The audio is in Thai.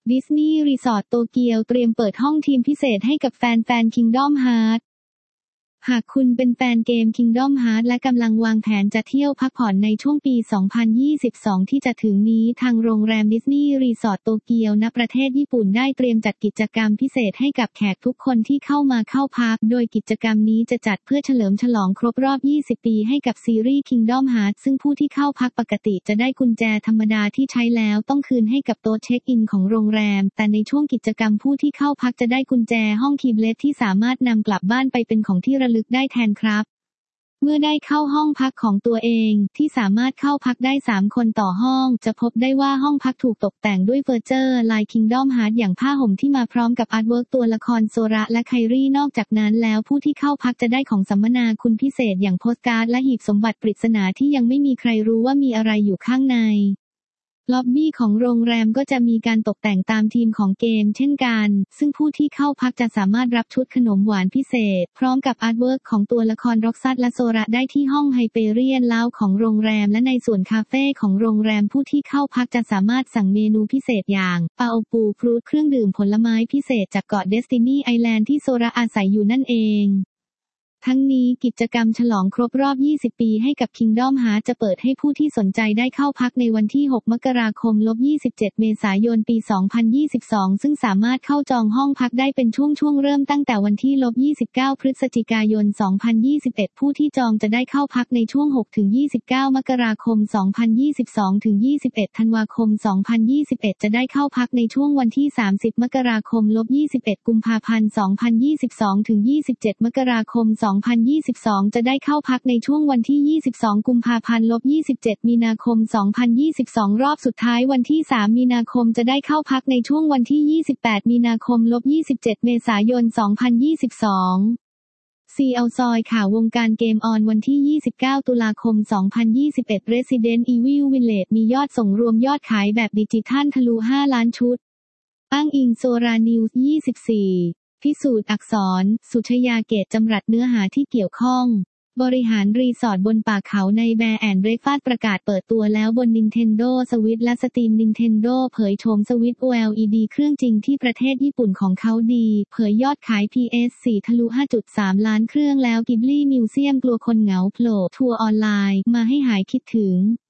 ดิสนีย์รีสอร์ทโตเกียวเตรียมเปิดห้องทีมพิเศษให้กับแฟนๆ Kingdom Hearts หากคุณเป็นแฟนเกม Kingdom Hearts และกำลังวางแผนจะเที่ยวพักผ่อนในช่วงปี 2022 ที่จะถึงนี้ทางโรงแรมดิสนีย์รีสอร์ทโตเกียวณประเทศญี่ปุ่นได้เตรียมจัดกิจกรรมพิเศษให้กับแขกทุกคนที่เข้ามาเข้าพักโดยกิจกรรมนี้จะจัดเพื่อเฉลิมฉลองครบรอบ 20 ปีให้กับซีรีส์ Kingdom Hearts ซึ่งผู้ที่เข้าพักปกติจะได้กุญแจธรรมดาที่ใช้แล้วต้องคืนให้กับโต๊ะเช็คอินของโรงแรมแต่ในช่วงกิจกรรมผู้ที่เข้าพักจะได้กุญแจห้องคีย์เลสที่สามารถนำกลับบ้านไปเป็นของที่ระลึกได้แทนครับเมื่อได้เข้าห้องพักของตัวเองที่สามารถเข้าพักได้3คนต่อห้องจะพบได้ว่าห้องพักถูกตกแต่งด้วยเฟอร์นิเจอร์ลาย Kingdom Hearts อย่างผ้าห่มที่มาพร้อมกับอาร์ตเวิร์กตัวละครโซระและไครี่นอกจากนั้นแล้วผู้ที่เข้าพักจะได้ของสัมมนาคุณพิเศษอย่างโปสการ์ดและหีบสมบัติปริศนาที่ยังไม่มีใครรู้ว่ามีอะไรอยู่ข้างในล็อบบี้ของโรงแรมก็จะมีการตกแต่งตามธีมของเกมเช่นกันซึ่งผู้ที่เข้าพักจะสามารถรับชุดขนมหวานพิเศษพร้อมกับอาร์ตเวิร์กของตัวละครร็อกซัสและโซระได้ที่ห้องไฮเปเรียนลาวของโรงแรมและในส่วนคาเฟ่ของโรงแรมผู้ที่เข้าพักจะสามารถสั่งเมนูพิเศษอย่างปาโอปูฟรุตเครื่องดื่มผลไม้พิเศษจากเกาะเดสตินีไอแลนด์ที่โซระอาศัยอยู่นั่นเองทั้งนี้กิจกรรมฉลองครบรอบ 20 ปีให้กับ Kingdom Hearts จะเปิดให้ผู้ที่สนใจได้เข้าพักในวันที่ 6 มกราคม 27 เมษายน ปี 2022 ซึ่งสามารถเข้าจองห้องพักได้เป็นช่วงเริ่มตั้งแต่วันที่ 29 พฤศจิกายน 2021 ผู้ที่จองจะได้เข้าพักในช่วง 6-29 มกราคม 2022 ถึง 21 ธันวาคม 2021 จะได้เข้าพักในช่วงวันที่ 30 มกราคม 21 กุมภาพันธ์ 2022 ถึง 27 มกราคม 2022 จะได้เข้าพักในช่วงวันที่ 22 กุมภาพันธ์ 27 มีนาคม 2022 รอบสุดท้ายวันที่ 3 มีนาคมจะได้เข้าพักในช่วงวันที่ 28 มีนาคม 27 เมษายน 2022 CL ซอยข่าววงการเกมออนวันที่ 29 ตุลาคม 2021 Resident Evil Village มียอดส่งรวมยอดขายแบบดิจิทัลทะลุ 5 ล้านชุดอ้างอิงโซรานิวส์ 24พิสูจน์อักษรสุชยาเกตจำรัดเนื้อหาที่เกี่ยวข้องบริหารรีสอร์ทบนป่าเขาในแบร์แอนด์เบรคฟาสต์ประกาศเปิดตัวแล้วบน Nintendo Switch และ Steam Nintendo เผยโฉม Switch OLED เครื่องจริงที่ประเทศญี่ปุ่นของเขาดีเผยยอดขาย PS4 ทะลุ 5.3 ล้านเครื่องแล้ว Ghibli Museum กลัวคนเหงาโผล่ทัวร์ออนไลน์มาให้หายคิดถึง